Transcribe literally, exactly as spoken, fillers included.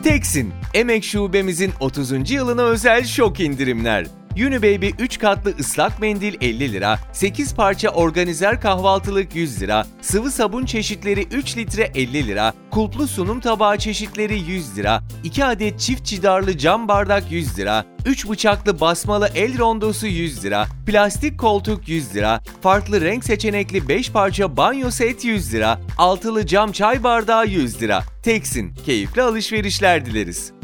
Teksin, Emek Şubemizin otuzuncu yılına özel şok indirimler. Unibaby üç katlı ıslak mendil elli lira, sekiz parça organizer kahvaltılık yüz lira, sıvı sabun çeşitleri üç litre elli lira, kulplu sunum tabağı çeşitleri yüz lira, iki adet çift cidarlı cam bardak yüz lira, üç bıçaklı basmalı el rondosu yüz lira, plastik koltuk yüz lira, farklı renk seçenekli beş parça banyo set yüz lira, altılı cam çay bardağı yüz lira. Teksin, keyifli alışverişler dileriz.